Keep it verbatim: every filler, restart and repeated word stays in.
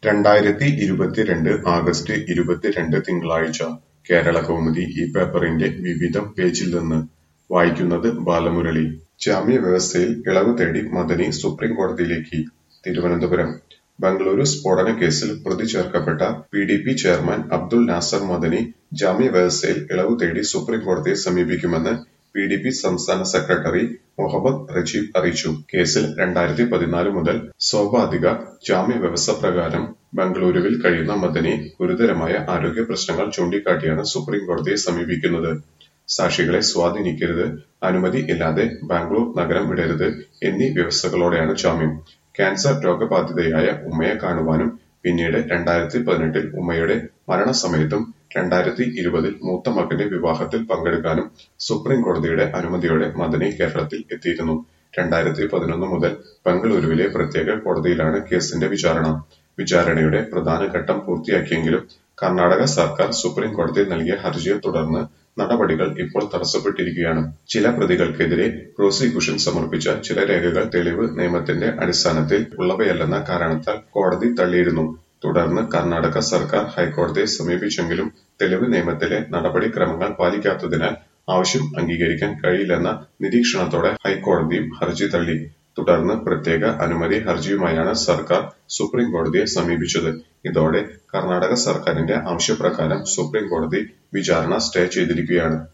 രണ്ടായിരത്തി ഇരുപത്തിരണ്ട് ആഗസ്റ്റ് ഇരുപത്തിരണ്ട് തിങ്കളാഴ്ച കേരളകൗമുദി ഈ പേപ്പറിന്റെ വിവിധം പേജിൽ നിന്ന് വായിക്കുന്നത് ബാലമുരളി. ജാമ്യവ്യവസ്ഥയിൽ ഇളവ് തേടി മദനി സുപ്രീംകോടതിയിലേക്ക്. തിരുവനന്തപുരം ബംഗളൂരു സ്ഫോടന കേസിൽ പ്രതി ചേർക്കപ്പെട്ട P D P chairman Abdul Nasser Madani ജാമ്യവ്യവസ്ഥയിൽ ഇളവ് തേടി സുപ്രീംകോടതിയെ സമീപിക്കുമെന്ന് പി ഡി പി സംസ്ഥാന സെക്രട്ടറി മുഹമ്മദ് റജീബ് അറിയിച്ചു. കേസിൽ രണ്ടായിരത്തി പതിനാല് മുതൽ സോപാധിക ജാമ്യവ്യവസ്ഥ പ്രകാരം ബംഗളൂരുവിൽ കഴിയുന്ന മദനി ഗുരുതരമായ ആരോഗ്യ പ്രശ്നങ്ങൾ ചൂണ്ടിക്കാട്ടിയാണ് സുപ്രീംകോടതിയെ സമീപിക്കുന്നത്. സാക്ഷികളെ സ്വാധീനിക്കരുത്, അനുമതി ഇല്ലാതെ ബാംഗ്ലൂർ നഗരം വിടരുത് എന്നീ വ്യവസ്ഥകളോടെയാണ് ജാമ്യം. ക്യാൻസർ രോഗബാധിതയായ ഉമ്മയെ കാണുവാനും പിന്നീട് രണ്ടായിരത്തി പതിനെട്ടിൽ ഉമ്മയുടെ മരണസമയത്തും രണ്ടായിരത്തി ഇരുപതിൽ മൂത്ത മകന്റെ വിവാഹത്തിൽ പങ്കെടുക്കാനും സുപ്രീം കോടതിയുടെ അനുമതിയോടെ മദനി കേരളത്തിൽ എത്തിയിരുന്നു. രണ്ടായിരത്തി പതിനൊന്ന് മുതൽ ബംഗളൂരുവിലെ പ്രത്യേക കോടതിയിലാണ് കേസിന്റെ വിചാരണ. വിചാരണയുടെ പ്രധാന ഘട്ടം പൂർത്തിയാക്കിയെങ്കിലും കർണാടക സർക്കാർ സുപ്രീം കോടതിയിൽ നൽകിയ ഹർജിയെ തുടർന്ന് നടപടികൾ ഇപ്പോൾ തടസ്സപ്പെട്ടിരിക്കുകയാണ്. ചില പ്രതികൾക്കെതിരെ പ്രോസിക്യൂഷൻ സമർപ്പിച്ച ചില രേഖകൾ തെളിവ് നിയമത്തിന്റെ അടിസ്ഥാനത്തിൽ ഉള്ളവയല്ലെന്ന കാരണത്താൽ കോടതി തള്ളിയിരുന്നു. തുടർന്ന് കർണാടക സർക്കാർ ഹൈക്കോടതിയെ സമീപിച്ചെങ്കിലും തെളിവ് നിയമത്തിലെ നടപടിക്രമങ്ങൾ പാലിക്കാത്തതിനാൽ ആവശ്യം അംഗീകരിക്കാൻ കഴിയില്ലെന്ന നിരീക്ഷണത്തോടെ ഹൈക്കോടതിയും ഹർജി തള്ളി. തുടർന്ന് പ്രത്യേക അനുമതി ഹർജിയുമായാണ് സർക്കാർ സുപ്രീം കോടതിയെ സമീപിച്ചത്. ഇതോടെ കർണാടക സർക്കാരിന്റെ ആവശ്യപ്രകാരം സുപ്രീം കോടതി വിചാരണ സ്റ്റേ ചെയ്തിരിക്കുകയാണ്.